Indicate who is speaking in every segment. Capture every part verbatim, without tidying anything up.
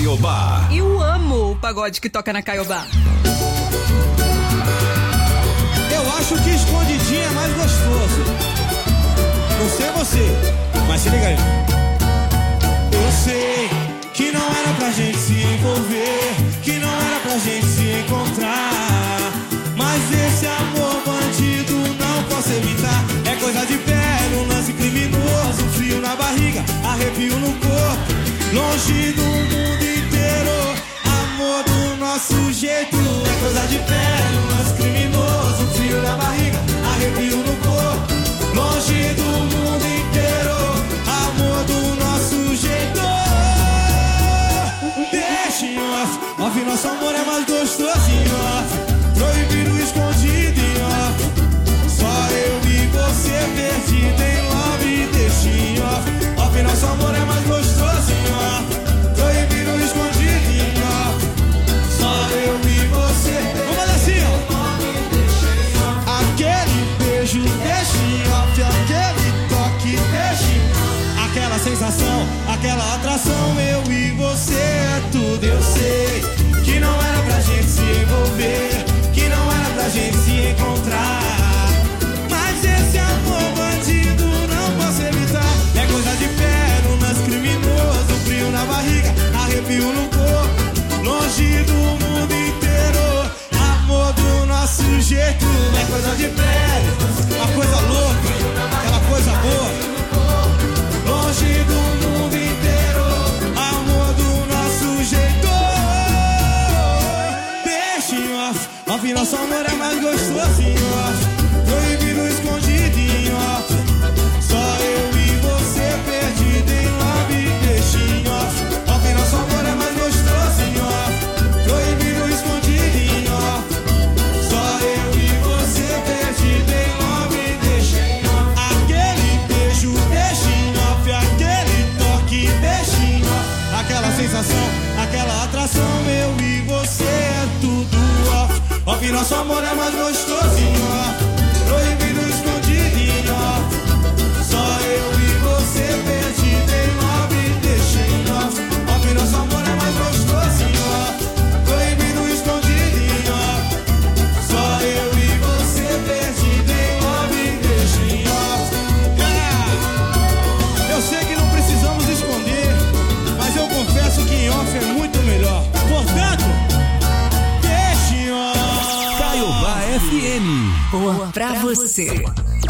Speaker 1: Caiobá.
Speaker 2: Eu amo o pagode que toca na Caiobá.
Speaker 3: Eu acho que escondidinho é mais gostoso. Não sei você, mas se liga aí. Eu sei que não era pra gente se envolver, que não era pra gente se encontrar, mas esse amor bandido não posso evitar. É coisa de pele, um lance criminoso, frio na barriga, arrepio no corpo, longe do mundo inteiro. Amor do nosso jeito. É coisa de pele, um lance criminoso, frio na barriga, arrepio no corpo, longe do mundo inteiro. Amor do nosso jeito. Deixa em off, off, nosso amor é mais gostoso em off, proibido, escondido em off, só eu e você perdido em love. Deixa em off, off, nosso amor é mais gostoso em off, proibido, escondido em off, só eu e você. Vamos fazer assim, ó. Aquele beijo, deixa em off, aquele toque, deixa em off, aquela sensação, aquela atração, eu e você é tudo. Eu sei que não era pra gente se envolver, que não era pra gente se encontrar, mas esse amor bandido não posso evitar. É coisa de pé, um lance criminoso, frio na barriga, arrepio no corpo, longe do mundo inteiro. Amor do nosso jeito. É coisa de pé, uma coisa louca, aquela coisa boa, longe do mundo inteiro. Amor do nosso jeito. Deixa em off, off, nosso amor é mais gostoso em off, proibido, escondido em off, só eu e você perdido em love. Deixa em off, off, nosso amor é mais gostoso em off, proibido, escondido em off, só eu e você perdido em love. Deixa em off, aquele beijo, deixa em off, aquele toque, deixa em off, aquela sensação, aquela atração, eu e você é tudo off. Off, nosso amor é mais gostoso em off, proibido, escondido em off, só eu e você perdido em love. Deixa em off, off, nosso amor é mais gostoso em off, proibido, escondido em off, só eu e você perdido em love. Deixa em off. Yeah. Eu sei que não precisamos esconder, mas eu confesso que em off é muito melhor. Portanto, deixa em off.
Speaker 1: Caiobá F M.
Speaker 2: Boa pra você.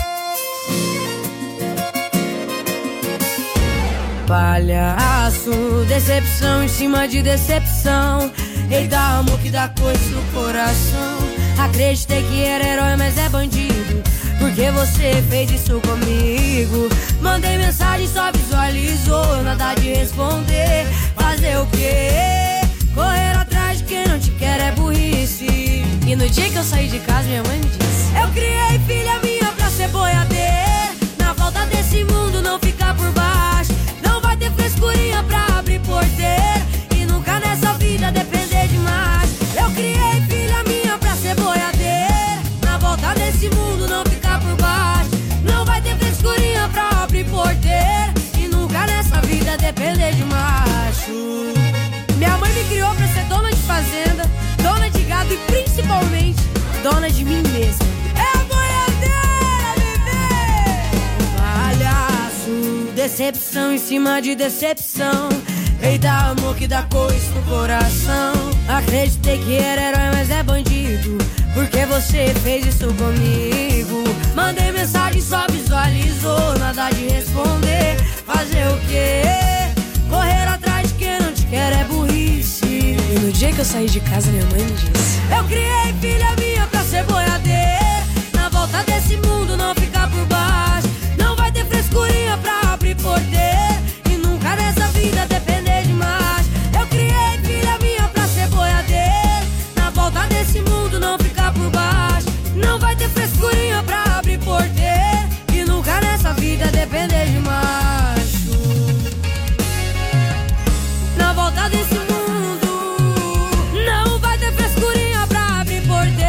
Speaker 4: Palhaço, decepção em cima de decepção. Eita, amor que dá coisa no coração. Acreditei que era herói, mas é bandido, porque você fez isso comigo. Mandei mensagem, só visualizou, nada de responder. Fazer o quê? Correr atrás de quem não te quer é burrice. E no dia que eu saí de casa, minha mãe me disse: eu criei filha minha pra ser boiadeira, na volta desse mundo não ficar por baixo. Não vai ter frescurinha pra abrir porteira, e nunca nessa vida depender de mais. Eu criei filha minha pra ser boiadeira, na volta desse mundo não ficar por baixo. Não vai ter frescurinha pra abrir porteira, e nunca nessa vida depender de macho. Minha mãe me criou pra ser dona de fazenda, dona de gado e principalmente dona de mim mesma. É a boiadeira, bebê! Palhaço, decepção em cima de decepção. Eita, amor que dá coisa no coração. Acreditei que era herói, mas é bandido, porque você fez isso comigo. Mandei mensagem, só visualizou, nada de responder. Fazer o quê? Correr atrás de quem não te quer é burrice. E no dia que eu saí de casa, minha mãe me disse: eu criei filha minha pra ser boiadeira, na volta desse mundo não ficar por baixo. Não vai ter frescurinha pra abrir porteira, e nunca nessa vida depender de mais. Eu criei filha minha pra ser boiadeira, na volta desse mundo não ficar por baixo. Não vai ter frescurinha pra abrir porteira, e nunca nessa vida depender de macho. Na volta desse mundo não vai ter frescurinha pra abrir porteira,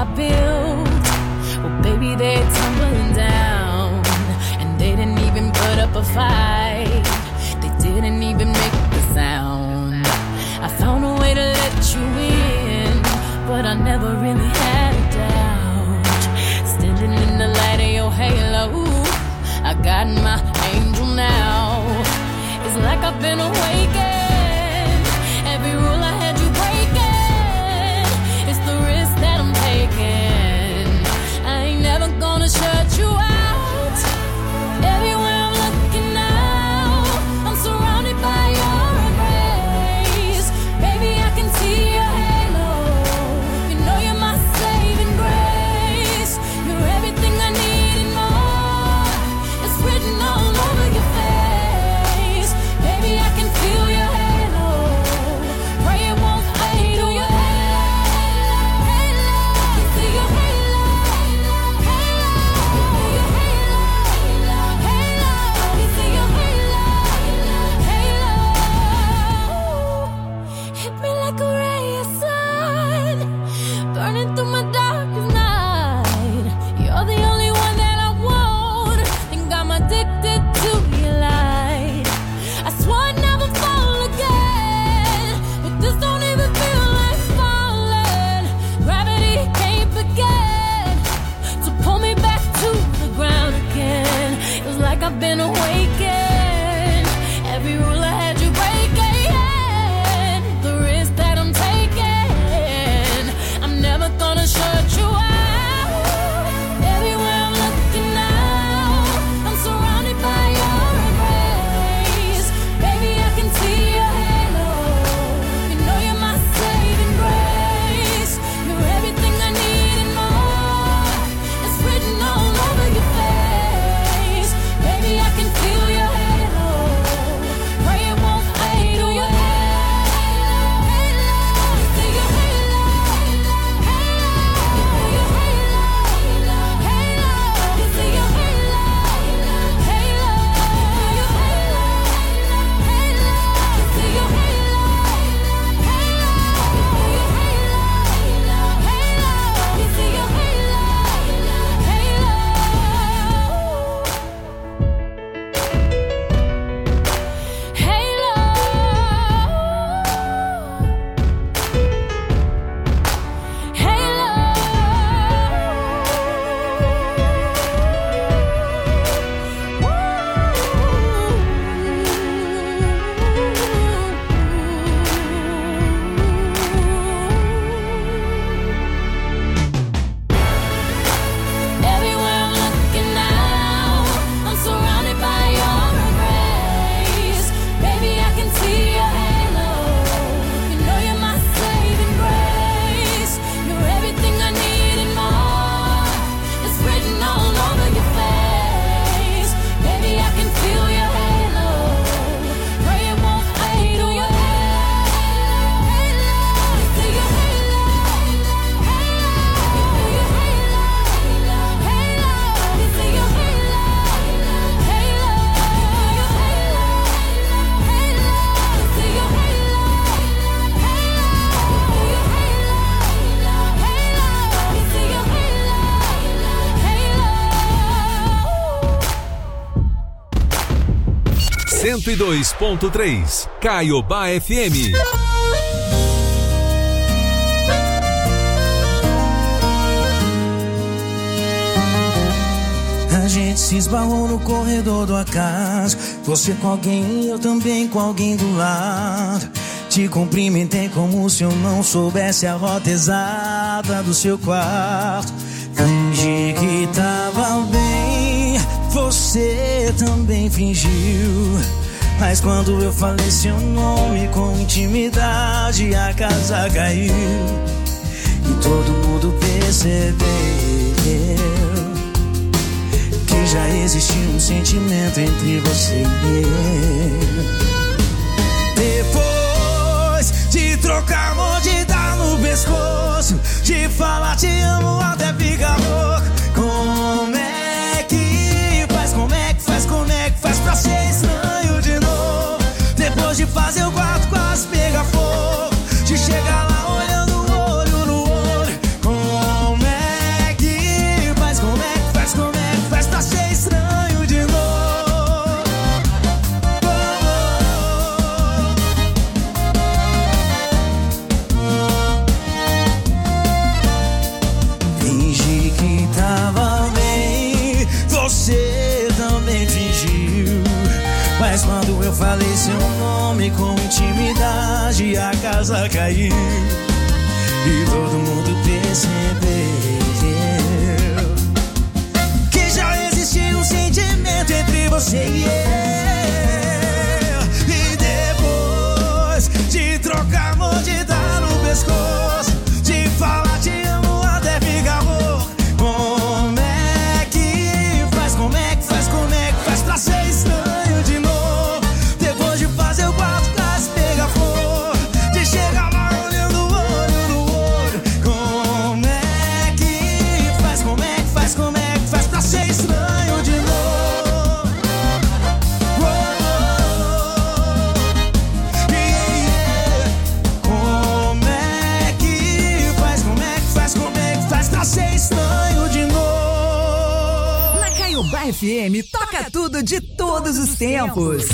Speaker 5: I built, well, baby, they're tumbling down. And they didn't even put up a fight. They didn't even make the sound. I found a way to let you in, but I never really had a doubt. Standing in the light of your halo, I got my angel now. It's like I've been awakened. Every rule I had you breaking. It's the risk that I'm taking. I ain't never gonna shut you out. Everywhere I'm looking now, I'm surrounded by your embrace. Baby, I can see your halo. You know you're my saving grace. You're everything I need and more. It's written all over your face. Baby, I can feel your halo. Pray it won't fade away. You see your halo. Your halo. You see your halo. Halo. Hit me like a ray of sun, burning through my darkest night. You're the only one that I want. Think I'm addicted to your light. I swore I'd never fall again, but this don't even feel like falling. Gravity can't begin to pull me back to the ground again. It's like I've been awakened. Every rule I had you breaking. The risk that I'm taking, I'm never gonna shut you out. Everywhere I'm looking now, I'm surrounded by your embrace. Baby, I can see your halo. You know you're my saving grace. You're everything I need and more. It's written all over your face. Baby, I can feel your halo. Pray it won't fade away. You see your halo. Your halo. You see your halo. Halo. Your halo. You see your halo. You see your Everywhere I'm looking now, I'm surrounded by your embrace. Baby, I can see your halo. You know you're my saving grace. You're everything I need and more. It's written all over your face. Baby, I can feel your halo. Pray it won't fade away. You see your halo. Your halo. You see your halo. Halo. Your halo. You see your halo. Your halo. You see your halo.
Speaker 1: cento e dois ponto três Caiobá F M.
Speaker 3: A gente se esbarrou no corredor do acaso. Você com alguém e eu também com alguém do lado. Te cumprimentei como se eu não soubesse a rota exata do seu quarto. Fingi que tava bem, você também fingiu. Mas quando eu falei seu nome com intimidade, a casa caiu. E todo mundo percebeu que já existia um sentimento entre você e eu. Depois de trocar mordida no pescoço, de falar te amo até ficar louco. Como é que faz, como é que faz, como é que faz pra ser estranho de novo? Depois de fazer o quarto quase pegar fogo, de chegar lá olhando olho no olho. Como é Quando eu falei seu nome com intimidade, a casa caiu e todo mundo percebeu que já existia um sentimento entre você e eu. E depois de trocar mordida no pescoço, de falar te amo até ficar louco, como é que faz, como é que faz, como é que faz pra ser estranho de novo? Depois de fazer o quarto quase pegar fogo, de chegar lá olhando olho no olho, como é que faz, como é que faz, como é que faz pra ser estranho de novo? Oh, oh, yeah. Como é que faz, como é que faz, como é que faz pra ser estranho de novo?
Speaker 2: Na Caiobá F M, toca tudo de todos os tempos.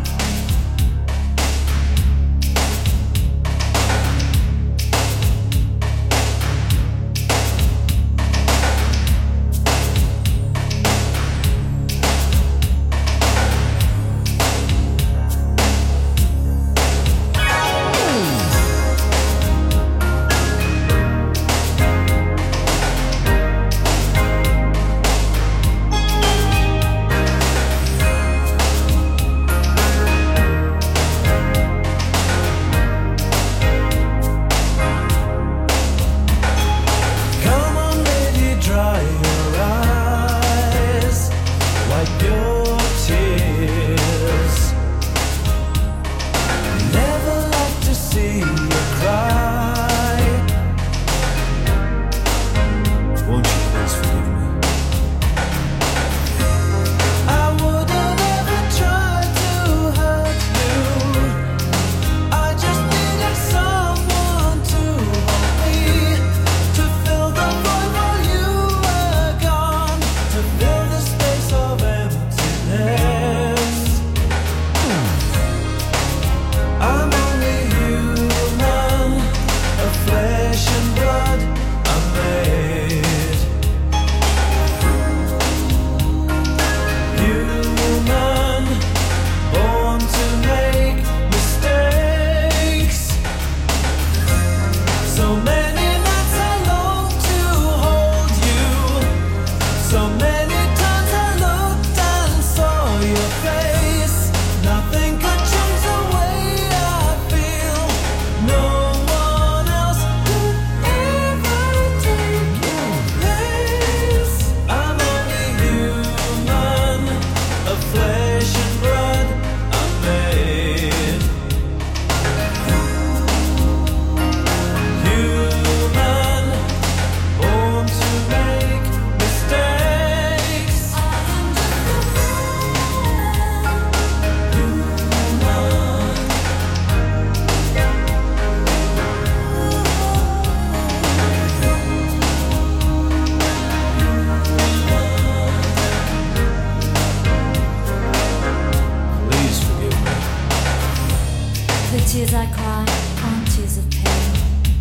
Speaker 6: tears I cry aren't tears of pain.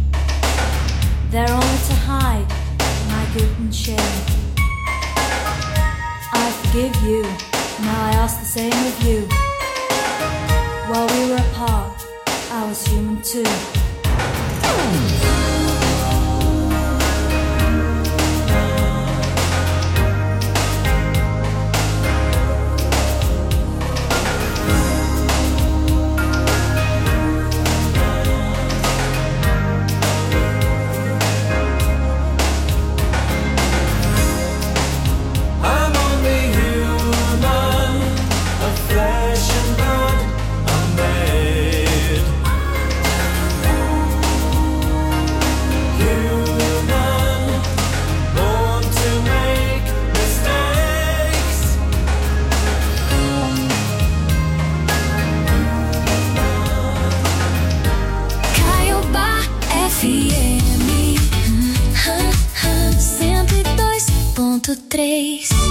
Speaker 6: They're only to hide my guilt and shame. I forgive you, now I ask the same of you. While we were apart, I was human too. Três.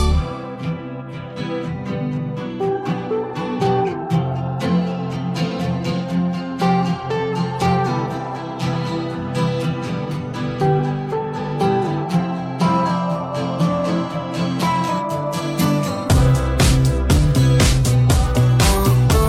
Speaker 3: Oh,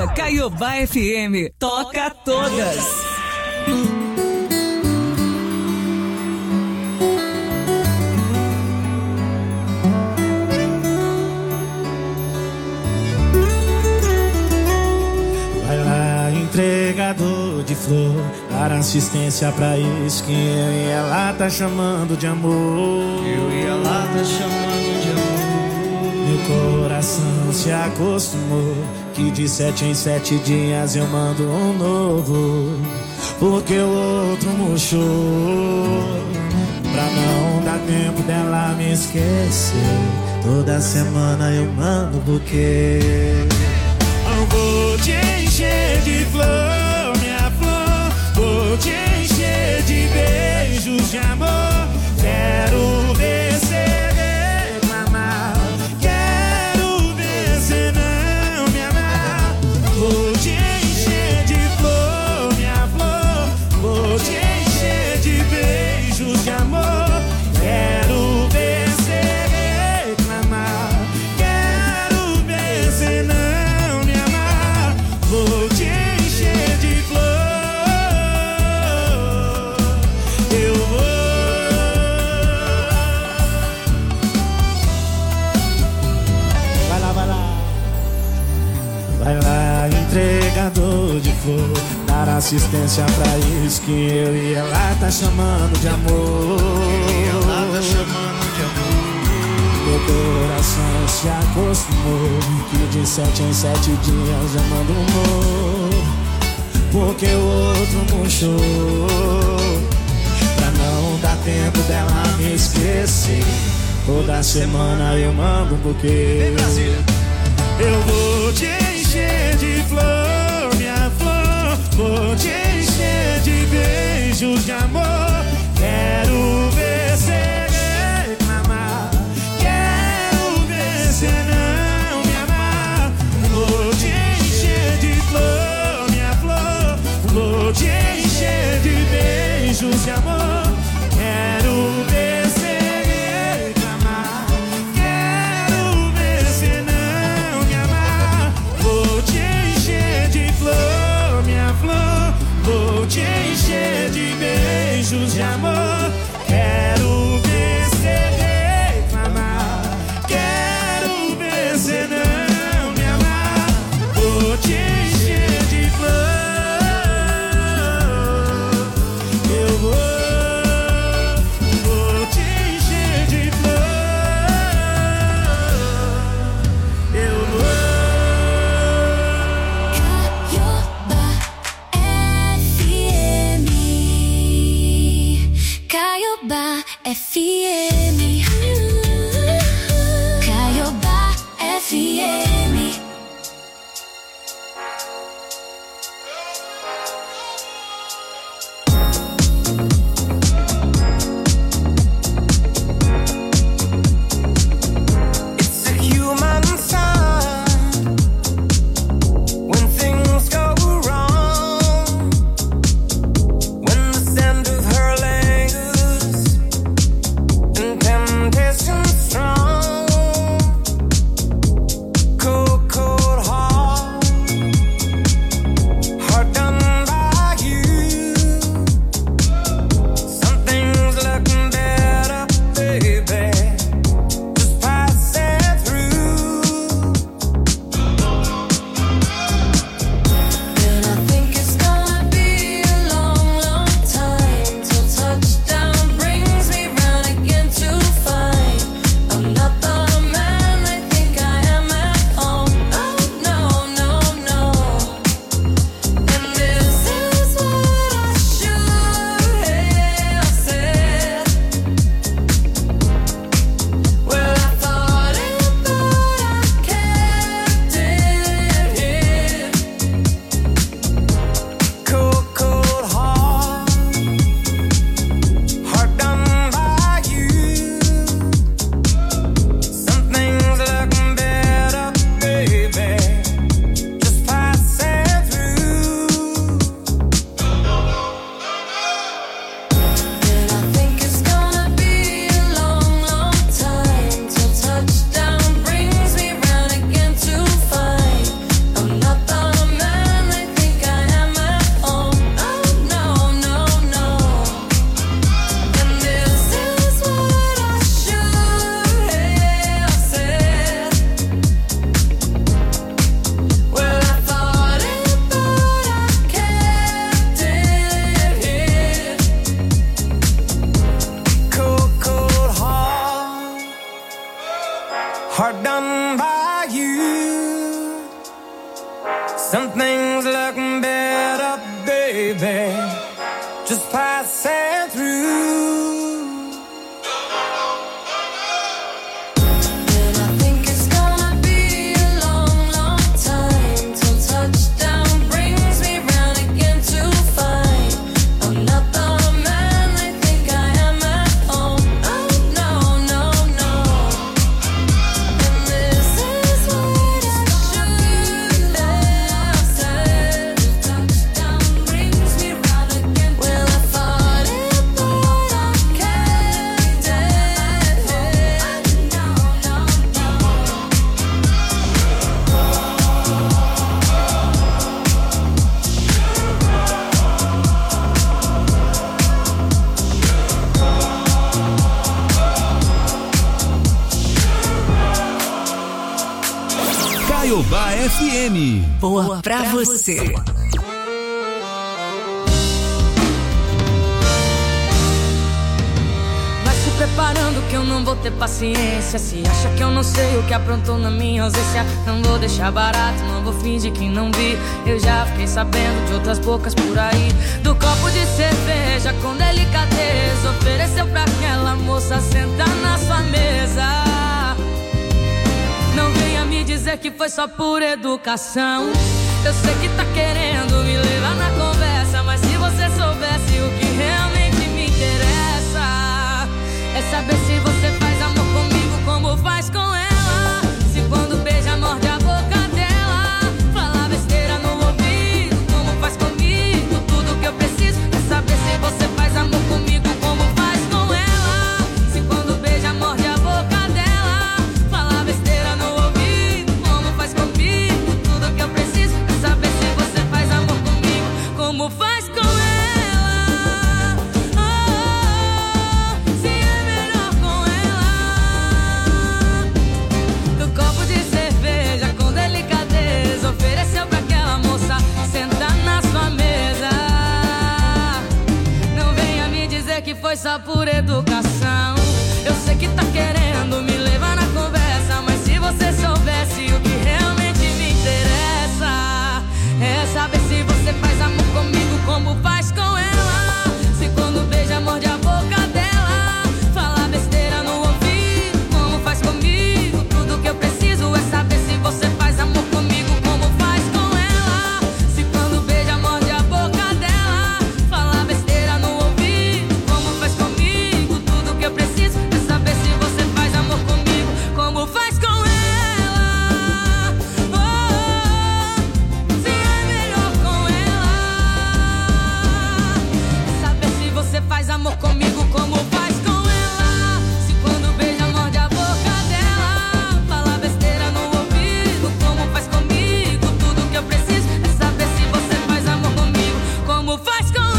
Speaker 2: Caiobá F M. Toca todas.
Speaker 3: Entregador de flor, dar assistência pra isso que eu e ela tá chamando de amor. Eu e ela tá chamando de amor. Meu coração se acostumou que de sete em sete dias eu mando um novo, porque o outro murchou. Pra não dar tempo dela me esquecer, toda semana eu mando buquê. Eu vou te encher de flor, minha flor. Vou te encher de beijos de amor. Quero ver cê reclamar, quero ver cê não me amar. Vou te encher de flor, minha flor. Vou te encher de beijos de amor. Quero ver cê reclamar, quero ver cê não. Vou te encher de flor. Eu vou. Vai lá, vai lá. Vai lá, entregador de flor, dar assistência pra isso que eu e ela tá chamando de amor. Eu e ela tá chamando de amor. Meu coração se acostumou que de sete em sete dias eu mando um novo, porque o outro murchou. Pra não dar tempo dela me esquecer, toda semana eu mando um buquê. Eu vou te encher de flor, minha flor. Vou te encher de beijos de amor. Quero ver cê reclamar, cê não me amar. Vou te encher de flor, minha flor. Vou te encher de beijos de amor. Quero ver cê reclamar, quero ver cê não me amar. Vou te encher de flor, minha flor. Vou te encher de beijos de amor. Quero ver cê reclamar, você não me amar. Vou te encher de flor. Eu vou, vou te encher de flor. Eu vou.
Speaker 6: Caiobá F M. Caiobá F M.
Speaker 7: It's a human sign when things go wrong, when the scent of her lingers and can
Speaker 1: Caiobá F M.
Speaker 2: Boa pra você.
Speaker 4: Preparando que eu não vou ter paciência. Se acha que eu não sei o que aprontou na minha ausência, não vou deixar barato, não vou fingir que não vi. Eu já fiquei sabendo de outras bocas por aí, do copo de cerveja com delicadeza ofereceu pra aquela moça sentar na sua mesa. Não venha me dizer que foi só por educação. Eu sei que tá querendo me levar na conversa, mas se você soubesse o que realmente me interessa, é saber se você faz amor comigo como faz com ela. Se quando beija morde a boca dela, fala besteira no ouvido como faz comigo. Tudo que eu preciso é saber se você faz amor comigo como faz com ela. Se quando beija morde a boca dela, fala besteira no ouvido como faz comigo. Tudo que eu preciso é saber se você faz amor comigo como faz com ela. Foi só por educação. Eu sei que tá querendo me levar na conversa, mas se você soubesse o que realmente me interessa, é saber se você faz amor comigo como faz com ela. Se quando beija morde a boca dela, fala besteira no ouvido como faz comigo. Tudo que eu preciso é saber se você faz amor comigo como faz com ela. Se quando beija morde a boca dela, fala besteira no ouvido. Eu preciso é saber se você faz amor comigo como faz com ela. Oh, se é melhor com ela. Saber se você faz amor comigo como faz com ela. Se quando beija morde a boca dela, fala besteira no ouvido como faz comigo. Tudo que eu preciso é saber se você faz amor comigo como faz com ela.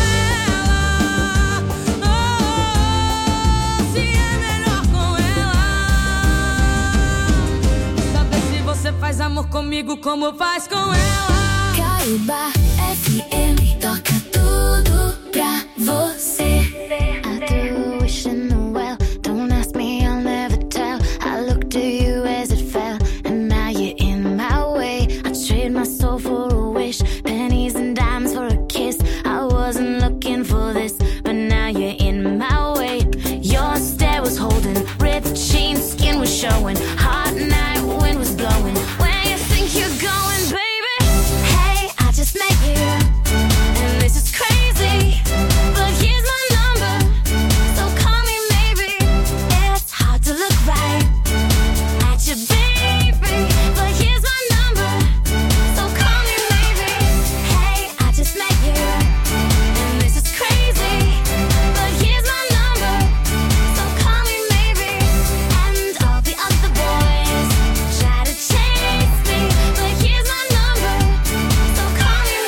Speaker 4: Faz amor comigo como faz com ela.
Speaker 8: Caiobá F M toca tudo pra você. I threw a wish in the well. Don't ask me, I'll never tell. I looked to you as it fell, and now you're in my way. I trade my soul for a wish, pennies and dimes for a kiss. I wasn't looking for this, but now you're in my way. Your stare was holding, ripped jeans, skin was showing. Hot night, wind was blowing. You're going, baby. Hey, I just met you, and this is crazy. But here's my number, so call me maybe. It's hard to look right at you, baby. But here's my number, so call me maybe. Hey, I just met you, and this is crazy. But here's my number, so call me maybe. And all the other boys try to chase me. But here's my number, so call me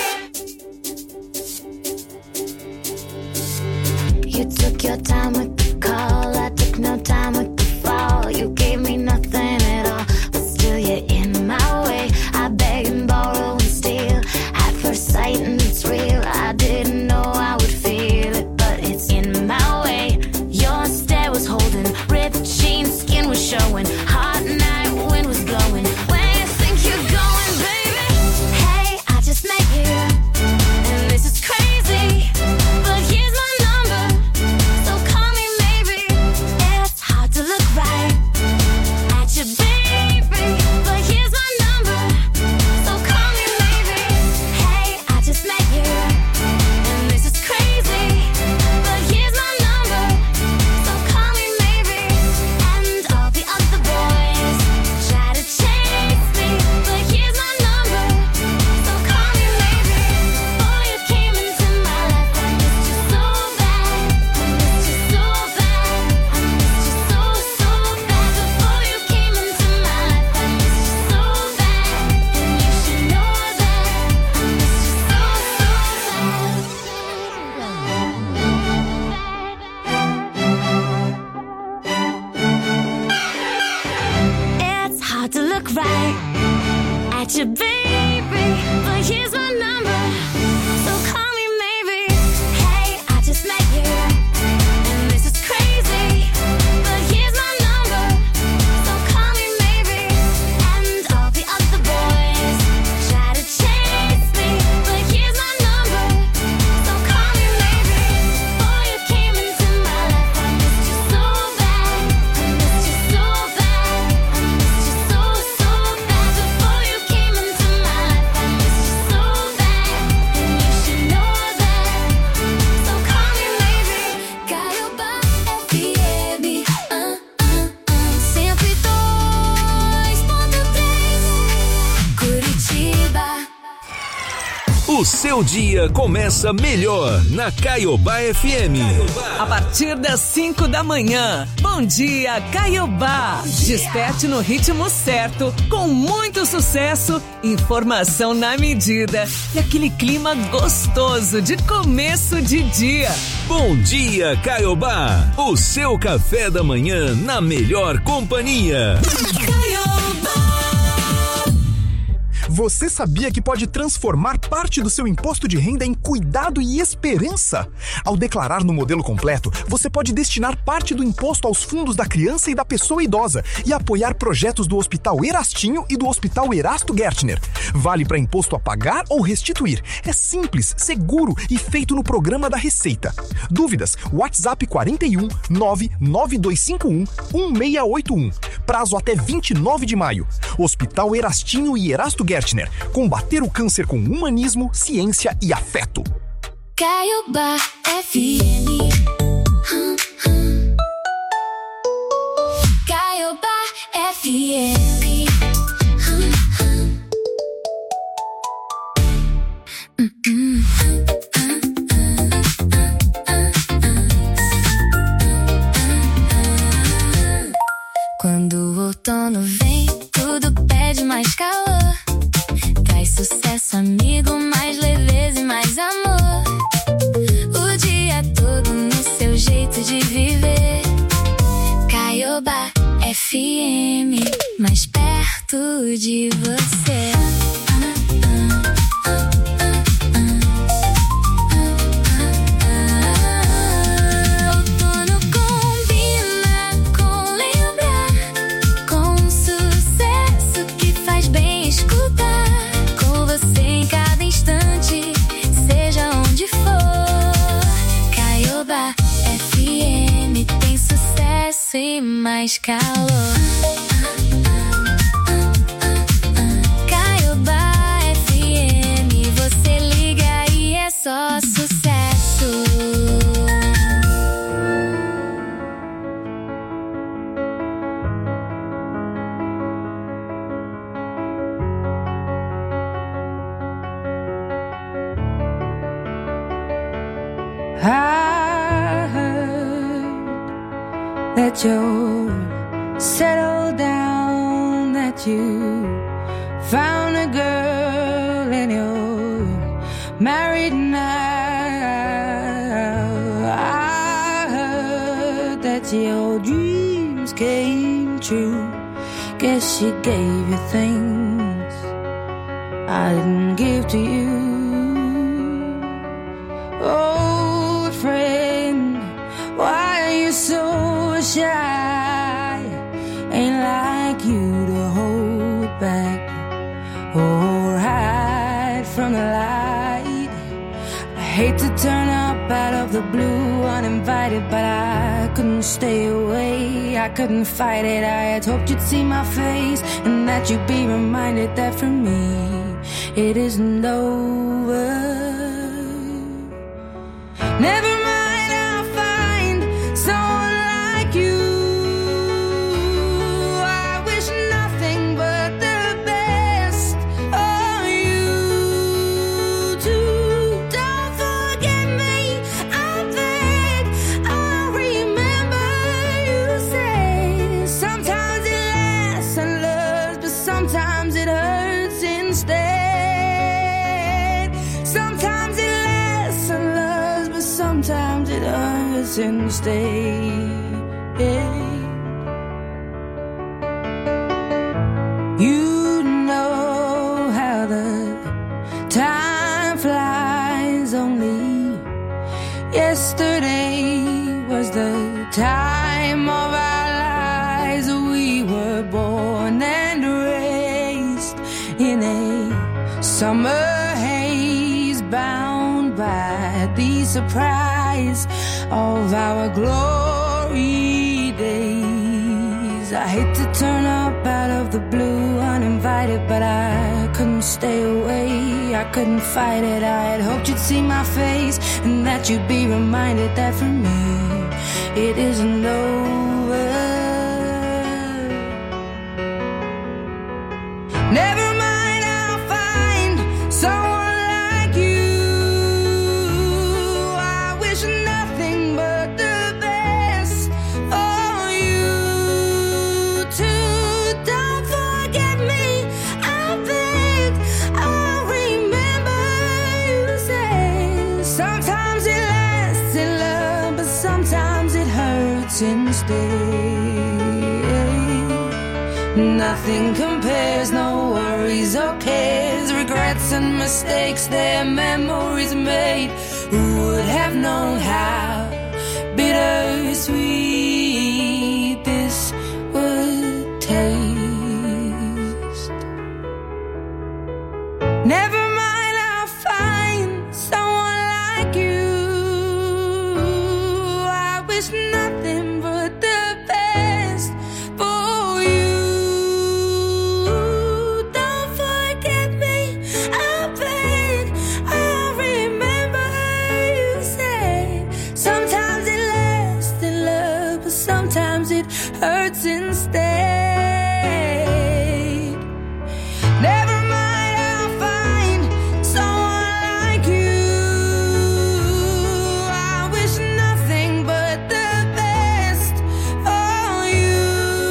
Speaker 8: maybe. You took your time with the call, I took no time with the fall. You gave me nothing at all, but still you're in my way. I beg and borrow and steal at first sight, and it's real. I didn't know I would feel it, but it's in my way. Your stare was holding, ripped jeans, skin was showing. Hot night, wind was blowing. Where you think you're going, baby? Hey, I just met you, and this is crazy. But here's my number, so call me maybe. It's hard to look get you, baby, but here's my number, so call me maybe. Hey, I just met you, and this is crazy, but here's my number, so call me maybe. And all the other boys try to chase me, but here's my number, so call me maybe. Before you came into my life, I missed you so bad, I missed you so bad, I missed you so, so bad. Before you came into my life, I missed you so bad, and you should know that, so call me maybe. Caiobá F M, uh, uh, uh, cento e dois ponto três, Curitiba.
Speaker 1: O seu dia começa melhor na Caiobá F M.
Speaker 2: A partir das cinco da manhã. Bom dia, Caiobá. Desperte no ritmo certo, com muito sucesso, informação na medida e aquele clima gostoso de começo de dia.
Speaker 1: Bom dia, Caiobá. O seu café da manhã na melhor companhia.
Speaker 9: Você sabia que pode transformar parte do seu imposto de renda em cuidado e esperança? Ao declarar no modelo completo, você pode destinar parte do imposto aos fundos da criança e da pessoa idosa e apoiar projetos do Hospital Erastinho e do Hospital Erasto Gertner. Vale para imposto a pagar ou restituir. É simples, seguro e feito no programa da Receita. Dúvidas? WhatsApp quatro um nove nove dois cinco um um seis oito um. Prazo até vinte e nove de maio. Hospital Erastinho e Erasto Gertner. Combater o câncer com humanismo, ciência e afeto.
Speaker 8: Caiobá F M. Hum, hum. Caiobá F M. Hum, hum. Hum, hum. Quando o outono vem, tudo pede mais calor. Traz sucesso, amigo, mais leveza e mais amor. O dia todo no seu jeito de viver. Caiobá F M, mais perto de você. Outono combina com lembrar, com um sucesso que faz bem escutar. Com você em cada instante, seja onde for. Caiobá F M tem sucesso e mais calor. Caiobá F M, você liga e é só sucesso.
Speaker 4: I heard that you're settled down, that you found a girl and you're married now. I heard that your dreams came true. Guess she gave you things I didn't give to you. Oh, friend, why are you so shy? Ain't like you to hold back or hide from the light. I hate to turn up out of the blue uninvited, but I couldn't stay away, I couldn't fight it. I had hoped you'd see my face and that you'd be reminded that for me it isn't over. Never mind, I'll find someone like you. I wish nothing but the best for you too. Don't forget me, I beg. I remember you say sometimes it lasts and loves, but sometimes it hurts instead. Sometimes it lasts and loves, but sometimes it hurts instead. You know time of our lives, we were born and raised in a summer haze, bound by the surprise of our glory days. I hate to turn up out of the blue uninvited, but I couldn't stay away, I couldn't fight it. I had hoped you'd see my face and that you'd be reminded that for me it isn't over. Never mind, I'll find someone like you. I wish nothing but the best for you too. Don't forget me, I beg. I remember you say sometimes it lasts in love, but sometimes it hurts instead. Nothing compares, no worries or cares, regrets and mistakes, their memories made. Who would have known how bittersweet this would taste? Never mind, I'll find someone like you. I wish nothing but the best for you. Don't forget me, I beg. I remember you said sometimes it lasts in love, but sometimes it hurts instead. Never mind, I'll find someone like you. I wish nothing but the best for you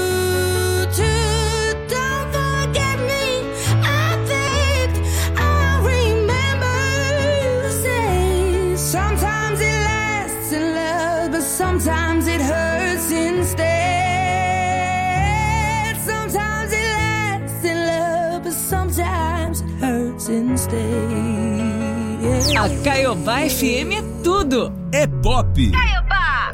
Speaker 4: too. Don't forget me, I beg. I remember you say sometimes it lasts in love, but sometimes it hurts instead. Sometimes it lasts in love, but sometimes it hurts instead.
Speaker 2: A Caiobá F M é tudo.
Speaker 1: É pop.
Speaker 2: Caiobá!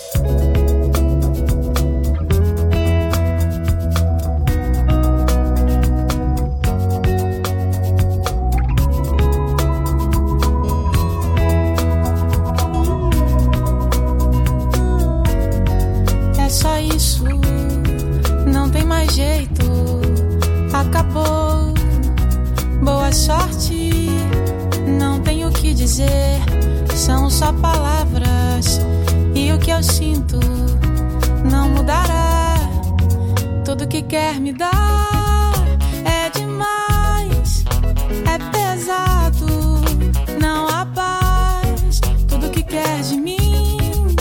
Speaker 5: É só isso, não tem mais jeito, acabou. Boa sorte, não tenho o que dizer, são só palavras. E o que eu sinto não mudará. Tudo que quer me dar é demais, é pesado, não há paz. Tudo que quer de mim,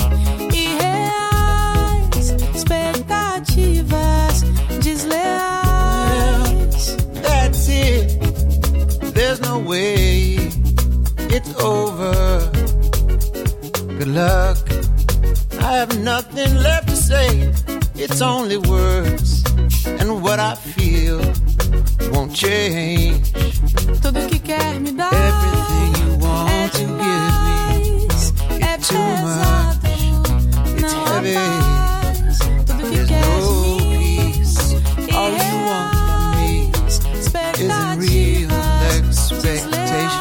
Speaker 5: irreais, expectativas desleais.
Speaker 10: That's it, there's no way it's over. Good luck, I have nothing left to say. It's only words, and what I feel won't change.
Speaker 5: Tudo que quer me dar
Speaker 10: Everything you want
Speaker 5: é
Speaker 10: to give me,
Speaker 5: demais, é
Speaker 10: it's too much,
Speaker 5: pesado,
Speaker 10: it's
Speaker 5: não há
Speaker 10: heavy.
Speaker 5: paz. Tudo que
Speaker 10: There's
Speaker 5: quer
Speaker 10: no
Speaker 5: de mim,
Speaker 10: peace. All you want from me
Speaker 5: irreais,
Speaker 10: isn't real expectations.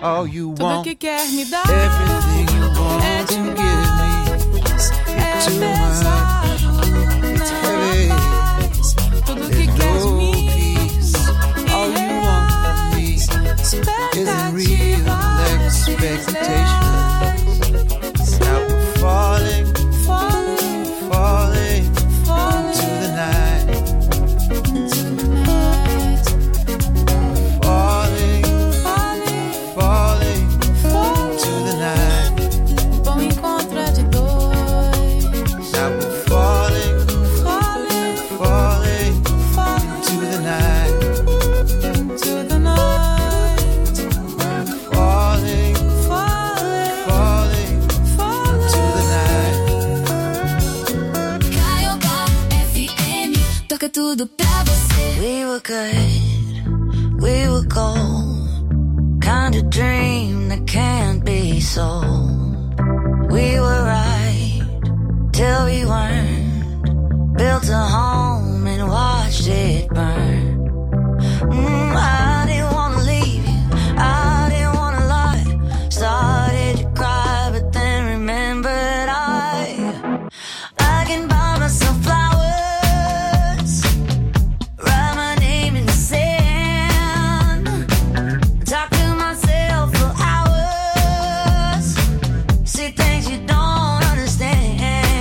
Speaker 10: all you
Speaker 5: Tudo
Speaker 10: want.
Speaker 5: que quer me dar
Speaker 10: Everything you want
Speaker 5: é
Speaker 10: to give
Speaker 5: demais,
Speaker 10: me.
Speaker 5: é
Speaker 10: Too
Speaker 5: pesado,
Speaker 10: heavy.
Speaker 5: não faz. Tudo que quer de
Speaker 10: No
Speaker 5: mim,
Speaker 10: peace. All you want from me isn't real expectations. Now we're falling,
Speaker 5: falling,
Speaker 10: falling
Speaker 5: falling
Speaker 10: to the night.
Speaker 5: into the night,
Speaker 10: Falling,
Speaker 5: falling,
Speaker 10: falling
Speaker 5: falling.
Speaker 10: to the night.
Speaker 5: Bom encontro é de dois,
Speaker 10: Now we're falling,
Speaker 5: falling,
Speaker 10: falling
Speaker 5: falling
Speaker 10: to the night.
Speaker 5: into the night,
Speaker 10: Falling,
Speaker 5: falling,
Speaker 10: falling
Speaker 5: falling.
Speaker 10: to the night.
Speaker 8: Caiobá F M, toca tudo pra você.
Speaker 11: We were good, we were gold. Kind of dream that can't be sold. We were right till we weren't. Built a home and watched it burn. Mm, I didn't wanna leave you, I didn't wanna lie. Started to cry, but then remembered I I can buy myself flowers, write my name in the sand, talk to myself for hours, see things you don't understand.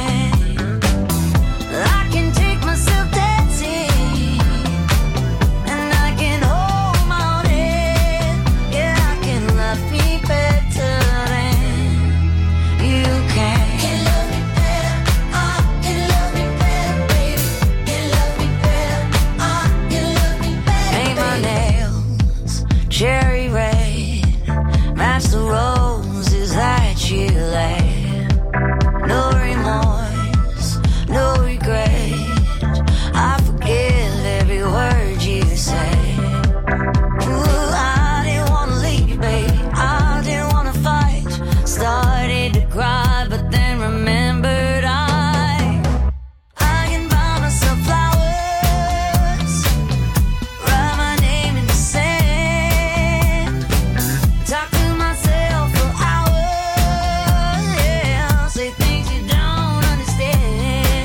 Speaker 11: I can take myself dancing, and I can hold my own head. Yeah, I can love me better than you can.
Speaker 8: Can love me better, ah, can love me better, baby. Can love me better, ah, can love me better,
Speaker 11: Paint my
Speaker 8: baby.
Speaker 11: nails cherry red, match the roses that you laid. No remorse, no regret. I forgive every word you say. Ooh, I didn't wanna leave you, baby. I didn't wanna fight. Started to cry, but then remembered I I can buy myself flowers, write my name in the sand, talk to myself for hours, yeah, say things you don't understand.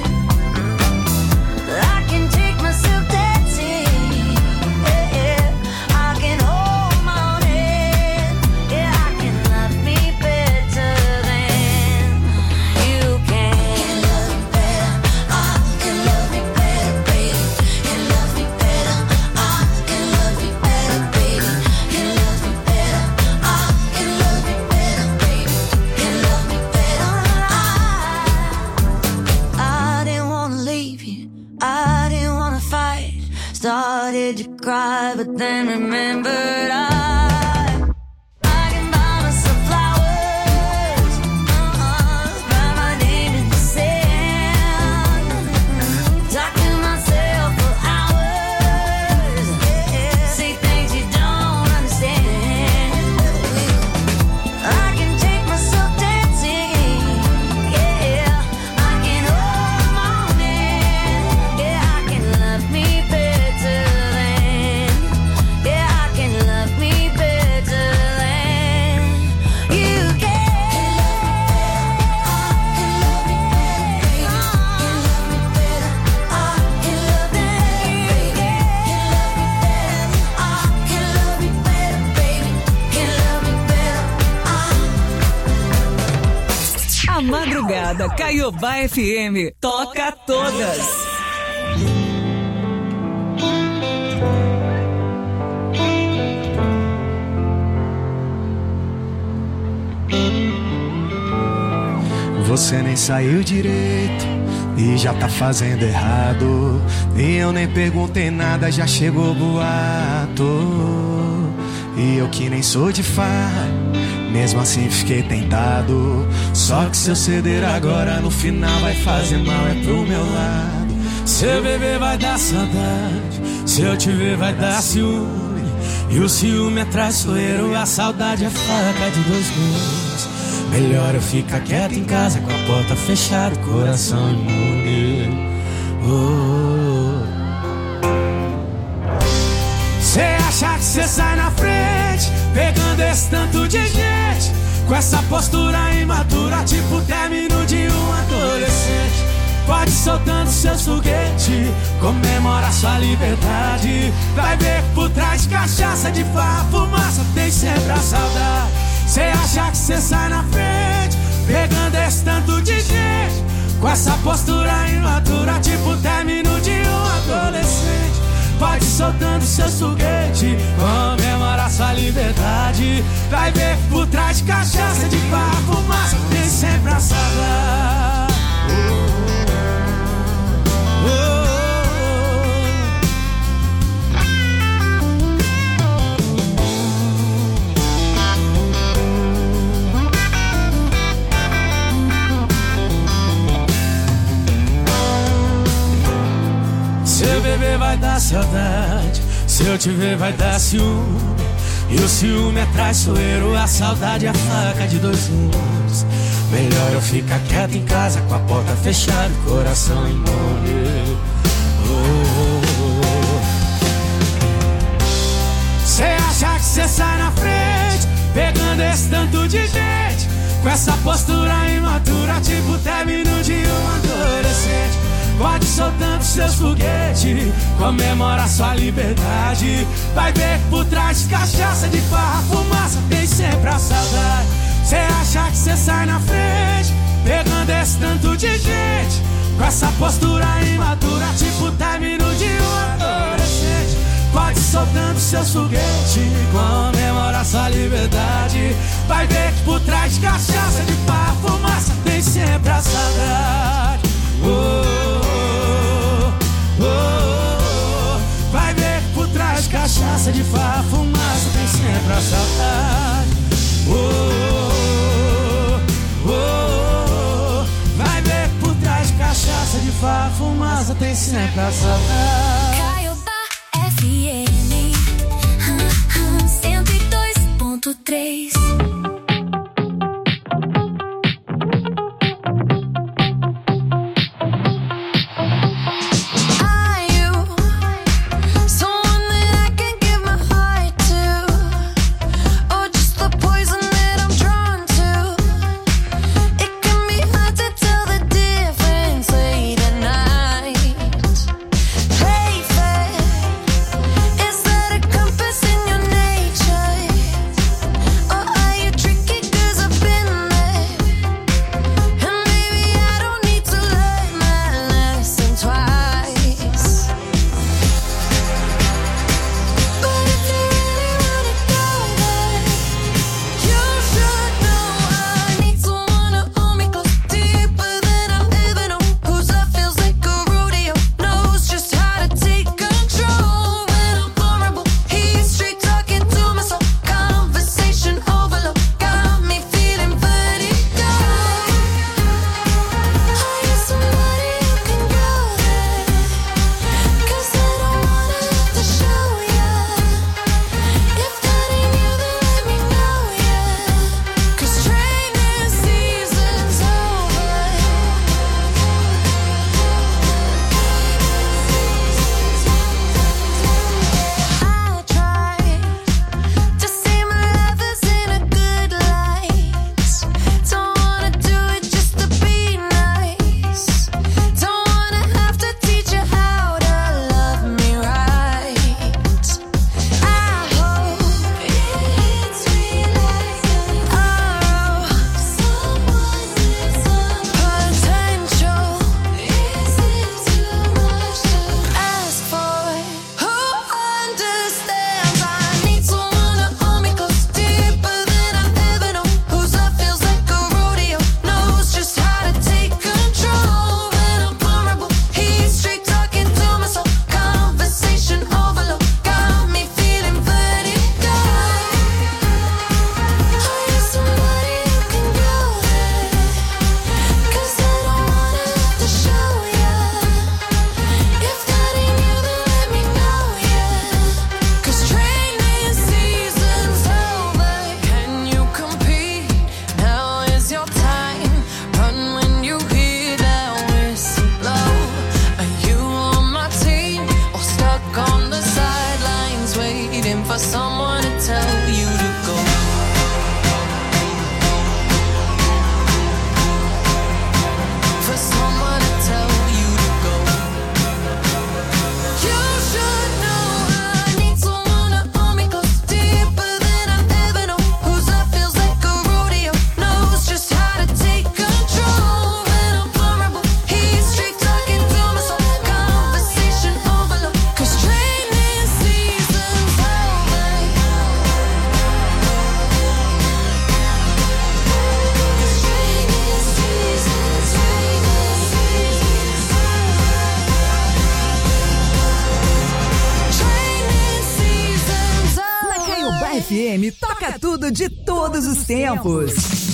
Speaker 11: I can take myself dancing, yeah, yeah. I can hold my own head, yeah, I can love me better than you can.
Speaker 8: Can love me better, ah, can love me better, baby. Can love me better, ah, can love me better, baby. Can love me better, ah, can love me better, baby. Can love me better, ah.
Speaker 11: I didn't wanna leave you, I didn't wanna fight. Started to cry, but then remembered I I can buy myself flowers, uh-uh, write my name in the sand, talk to myself for hours, yeah, say things you don't understand. I can take myself dancing, yeah, I can hold my own hand, yeah, I can love me better than, yeah, I can love me better than you can.
Speaker 2: A madrugada Caiobá F M toca todas.
Speaker 3: Você nem saiu direito e já tá fazendo errado. E eu nem perguntei nada, já chegou boato. E eu que nem sou de farra, mesmo assim fiquei tentado. Só que se eu ceder agora, no final vai fazer mal, é pro meu lado. Se eu beber vai dar saudade, se eu te ver vai dar ciúme. E o ciúme é traiçoeiro, a saudade é faca de dois gumes. Melhor eu ficar quieto em casa, com a porta fechada, o coração imune. Oh. Cê acha que cê sai na frente, pegando esse tanto de essa postura imatura, tipo término de um adolescente. Pode soltando seus foguetes, comemora sua liberdade. Vai ver que por trás de cachaça, de farra, fumaça, tem sempre a saudade. Cê acha que cê sai na frente, pegando esse tanto de gente, com essa postura imatura, tipo término de um adolescente. Pode soltando seus foguetes, comemora sua liberdade. Vai ver que por trás de cachaça, de farra, fumaça, tem sempre a saudade. Oh, oh, oh. Se eu beber vai dar saudade, se eu te ver vai dar ciúme. E o ciúme é traiçoeiro, a saudade é a faca de dois gumes. Melhor eu ficar quieto em casa, com a porta fechada, o coração imune. Oh, oh, oh. Cê acha que cê sai na frente, pegando esse tanto de gente, com essa postura imatura, tipo término de um adolescente. Pode soltando seus foguetes, comemora sua liberdade. Vai ver que por trás de cachaça, de farra, fumaça, tem sempre a saudade. Cê acha que cê sai na frente, pegando esse tanto de gente, com essa postura imatura, tipo término de um adolescente. Pode soltando seus foguetes, comemora sua liberdade. Vai ver que por trás de cachaça, de farra, fumaça, tem sempre a saudade. Oh, oh, oh, oh. Vai ver que por trás de cachaça, de farra, fumaça, tem sempre a saudade. Oh, oh, oh, oh. Vai ver que por trás de cachaça, de farra, fumaça, tem sempre a saudade.
Speaker 8: Caiobá F M cento e dois ponto três.
Speaker 7: Oh
Speaker 2: F M toca tudo de todos os tempos.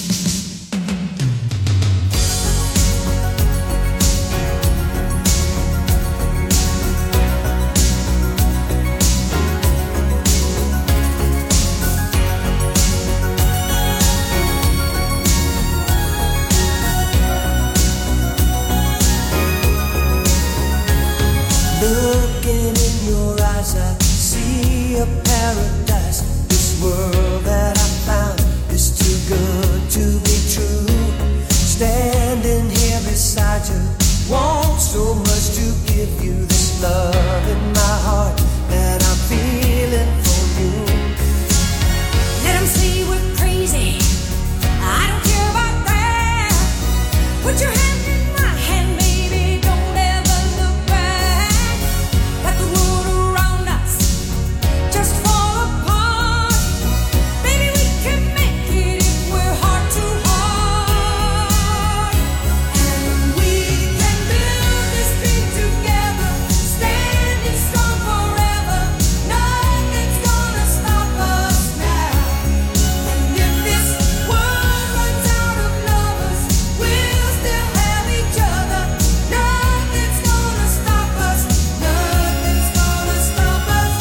Speaker 7: Looking in your eyes, I see a paradise. This world that I found is too good to be true. Standing here beside you, want so much to give you this love in my heart that I'm feeling for you.
Speaker 4: Let 'em say we're crazy, I don't care about that. Put your hand in my hand, baby, don't ever look back. Let the world around us just fall apart. Baby, we can make it if we're heart to heart. And we can build this dream together, standing strong forever. Nothing's gonna stop us now. And if this world runs out of lovers, we'll still have each other. Nothing's gonna stop us. Nothing's gonna stop us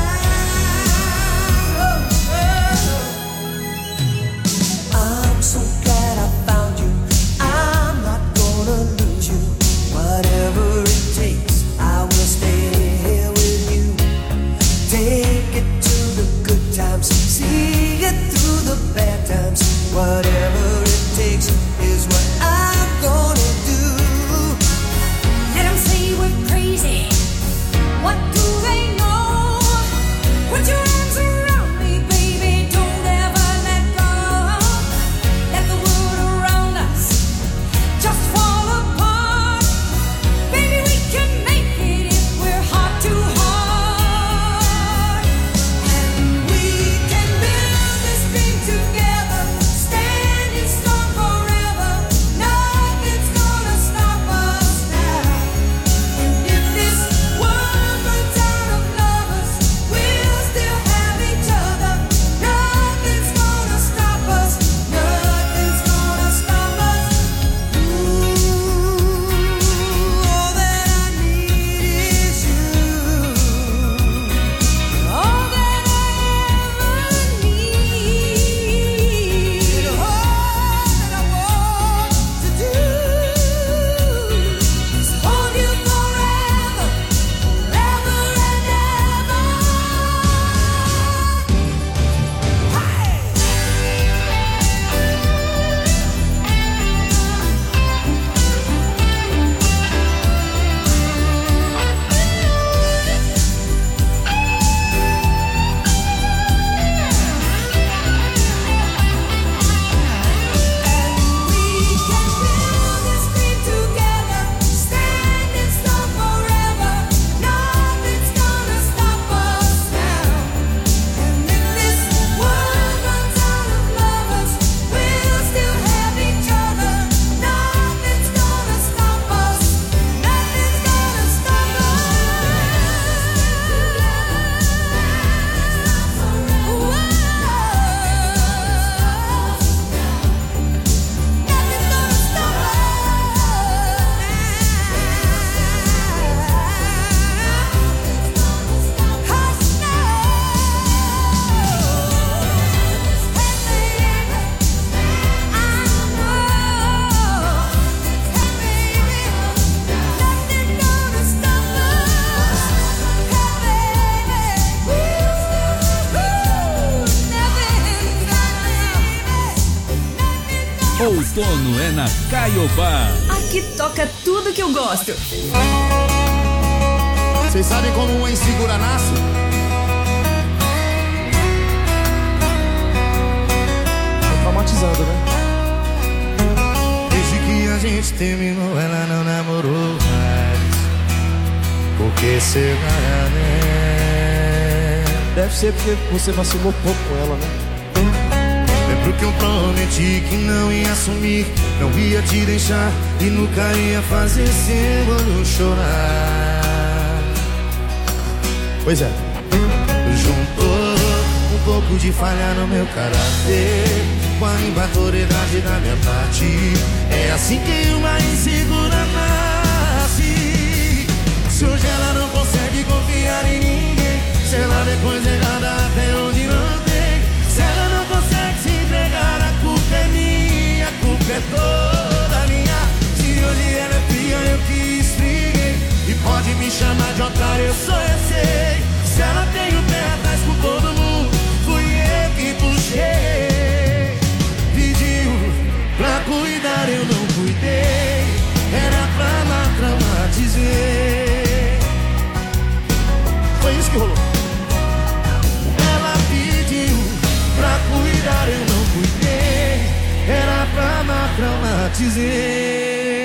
Speaker 4: now.
Speaker 7: I'm so glad I found you. I'm not gonna lose you. Whatever it takes, I will stay here with you. Take it to the good times, see it through the bad times. Whatever it takes is what I'm gonna do.
Speaker 4: Let 'em say we're crazy. What do they know? Put your arms around me, baby. Don't ever let go. Let the world around us just fall apart. Baby, we can make it if we're heart to heart. And we can build this dream together, standing strong forever. Nothing's gonna stop us now. And if this world runs out of lovers, we'll still have each other. Nothing's gonna stop us. Nothing's gonna stop us. Ooh, all that I need is you. All that I ever need. All that I want to do is hold you forever, forever and ever. We can build this dream together, standing strong forever. Nothing's gonna stop us now. And if this world runs out of lovers, we'll still have each other. Nothing's gonna stop us. Nothing's gonna stop
Speaker 1: Outono é na Caiobá.
Speaker 2: Aqui toca tudo que eu gosto.
Speaker 3: Vocês sabem como uma insegura nasce?
Speaker 9: Tá traumatizando, né?
Speaker 3: Desde que a gente terminou, ela não namorou mais. Por que será, né?
Speaker 9: Deve ser porque você vacilou pouco com ela, né?
Speaker 3: Lembro que eu prometi que não ia assumir, não ia te deixar e nunca ia fazer seu olho chorar.
Speaker 9: Pois é.
Speaker 3: Juntou um um pouco de falha no meu caráter, com a imaturidade da minha parte. É assim que uma insegura nasce. Se hoje ela não consegue confiar em ninguém, se ela depois errada até onde não tem, se ela não consegue se entregar, a culpa é minha, a culpa é toda minha. Se hoje ela é fria, eu que esfriei, e pode me chamar de otário, eu só eu sei. Se ela tem o pé atrás com todo mundo, fui eu que puxei. Pediu pra cuidar, eu não cuidei, era pra lá traumatizei. Foi isso que rolou. Ela pediu pra cuidar, eu não cuidei, era pra lá traumatizei.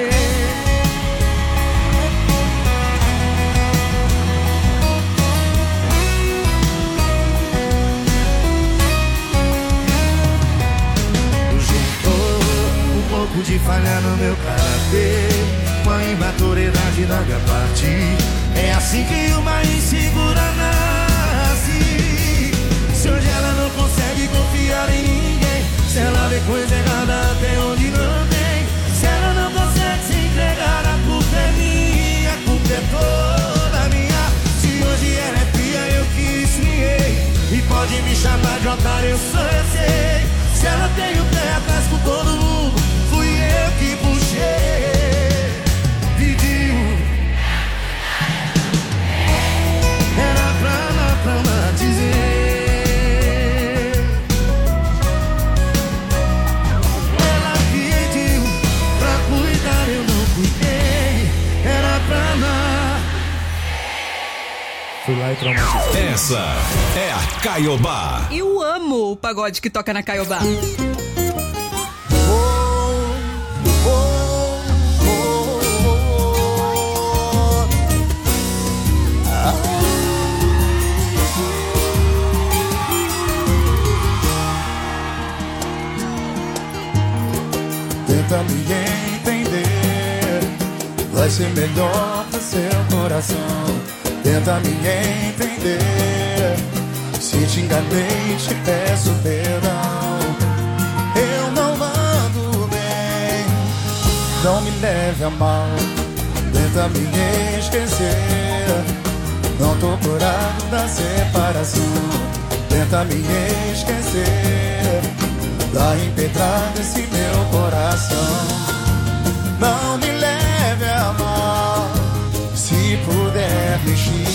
Speaker 3: De falhar no meu caráter, com a imaturidade da minha parte. É assim que uma insegura nasce. Se hoje ela não consegue confiar em ninguém, se ela vê coisa errada até onde não tem, se ela não consegue se entregar, a culpa é minha, a culpa é toda minha. Se hoje ela é fria, eu que esfriei, e pode me chamar de otário, eu só eu sei. Se ela tem o pé atrás com todo mundo, fui eu que puxei. Pediu, era pra lá traumatizei. Ela pediu pra cuidar, eu não cuidei, era pra lá.
Speaker 12: Fui lá e traumatizei.
Speaker 1: Essa é a Caiobá.
Speaker 2: Eu amo o pagode que toca na Caiobá.
Speaker 12: Tenta me entender, vai ser melhor pro seu coração. Tenta me entender, se te enganei te peço perdão. Eu não ando bem, não me leve a mal. Tenta me esquecer, não tô curado da separação. Tenta me esquecer, dá empedrada esse meu coração. Não me leve a mal, se puder me xingar.